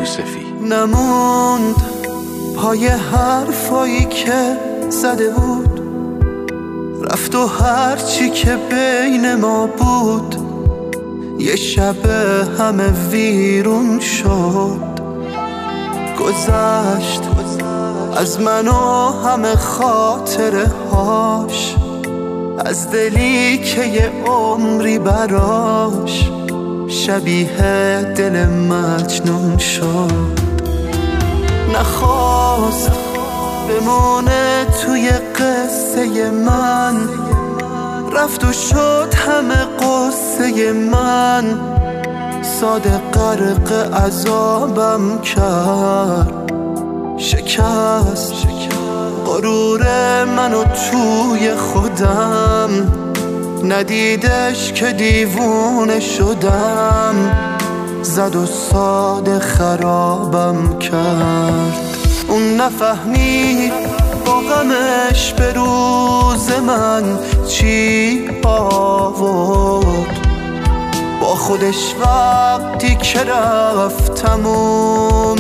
یوسفی. نموند پای حرفایی که زده بود، رفت و هرچی که بین ما بود یه شب همه ویرون شد. گذشت از من و همه خاطره هاش، از دلی که یه عمری براش شبیه دل مجنون شد. نخواست بمونه توی قصه من، رفت و شد همه قصه من، ساده غرق عذابم کرد. شکست غرور منو توی خودم، ندیدش که دیوونه شدم، زد و ساده خرابم کرد. اون نفهمید با غمش به روز من چی آورد، با خودش وقتی که رفت تموم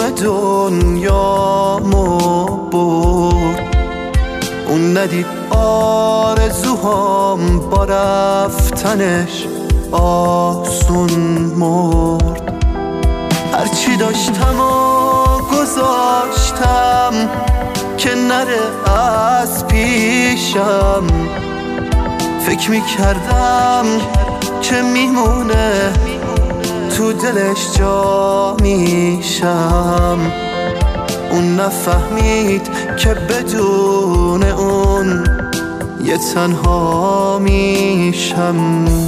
دنیامو برد. اون ندید آرزوهام با رفتنش آسون مرد. هرچی داشتم و گذاشتم که نره از پیشم، فکر میکردم که میمونه تو دلش جا میشم. اون نفهمید که بدون اون یه تنها میشم.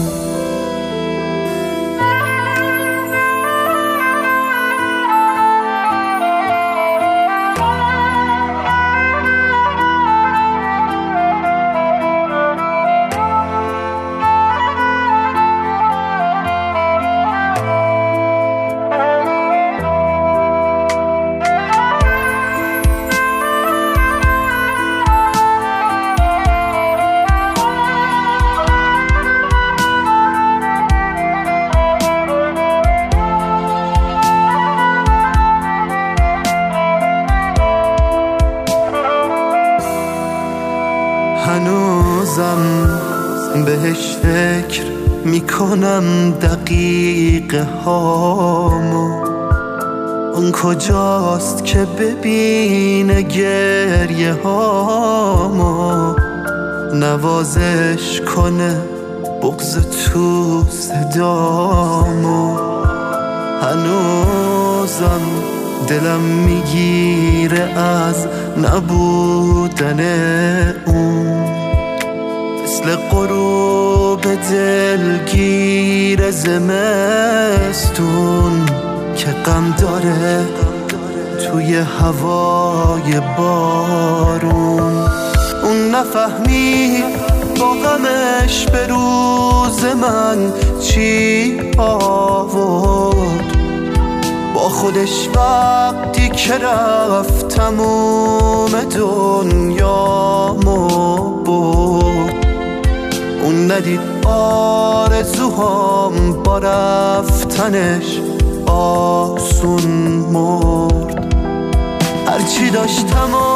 هنوزم بهش فکر میکنم دقیقه هامو، اون کجاست که ببینه گریه هامو، نوازش کنه بغض تو صدامو. هنوزم دلم میگیره از نبودن اون، مثل غروب دلگیر زمستون که غم داره توی هوای بارون. اون نفهمید با غمش به روز من چی آورد، با خودش وقتی که رفت تموم دنیامو برد. اون ندید آرزوهام با رفتنش آسون مرد. هرچی داشتم و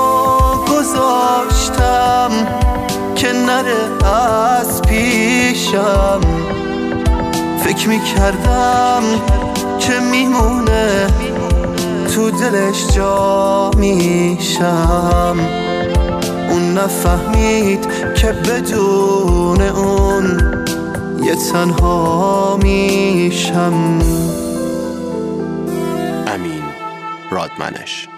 گذاشتم که نره از پیشم، فکر میکردم که میمونه تو دلش جا میشم. اون نفهمید که بدون اون یه تنها میشم. امین رادمنش.